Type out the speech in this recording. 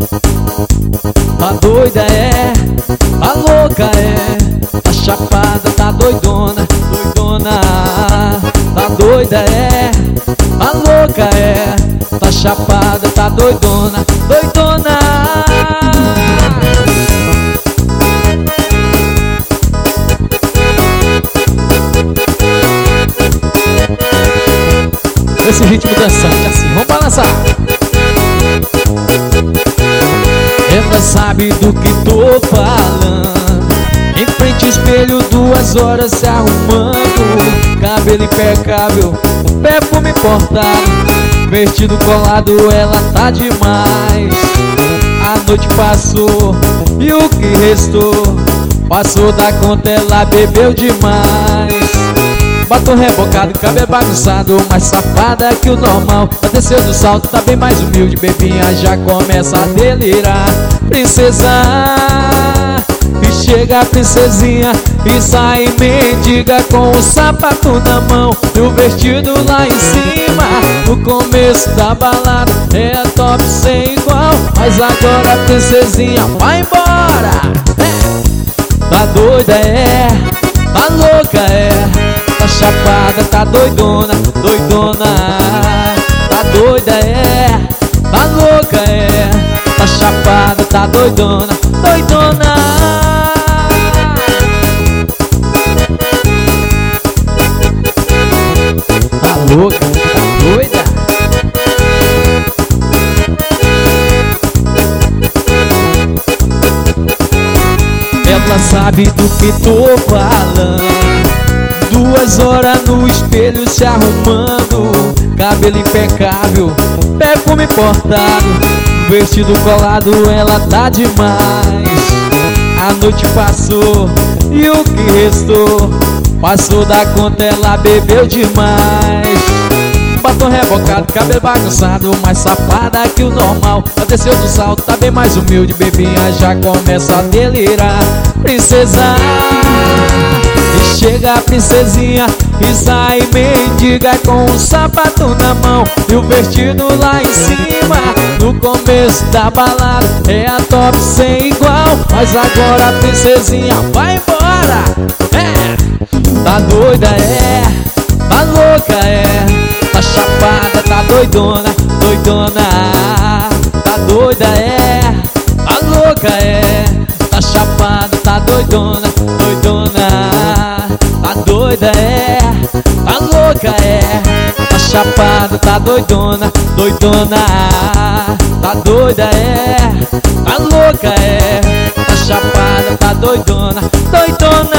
Tá doida é, tá louca é, tá chapada, tá doidona, doidona. Tá doida é, tá louca é, tá chapada, tá doidona, doidona. Esse ritmo dançante assim, vamos balançar. Ela sabe do que tô falando. Em frente ao espelho, 2 horas se arrumando. Cabelo impecável, perfume importado, vestido colado, ela tá demais. A noite passou e o que restou passou da conta, ela bebeu demais. Batom rebocado, cabelo bagunçado, mais safada que o normal. Já desceu do salto, tá bem mais humilde, bebinha já começa a delirar. Princesa, e chega a princesinha e sai mendiga com o sapato na mão e o vestido lá em cima. No começo da balada é top sem igual, mas agora a princesinha vai embora. Tá doida é, tá louca é, tá chapada, tá doidona, doidona. Tá doida é, tá louca é, tá chapada, tá doidona, doidona. Tá louca, tá doida. Ela sabe do que tô falando. 2 horas no espelho se arrumando, cabelo impecável, perfume importado, vestido colado, ela tá demais. A noite passou e o que restou passou da conta, ela bebeu demais. Batom rebocado, cabelo bagunçado, mais safada que o normal. Já desceu do salto, tá bem mais humilde, bebinha já começa a delirar. Princesa, e chega a princesinha e sai mendiga com o sapato na mão e o vestido lá em cima. No começo da balada é a top sem igual, mas agora a princesinha vai embora. Tá doida é, tá louca é, tá chapada, tá doidona, doidona. Tá doida é, tá louca é, tá chapada, tá doidona, doidona. Tá doida é, tá louca é, tá chapada, tá doidona, doidona. Tá doida é, tá louca é, tá chapada, tá doidona, doidona.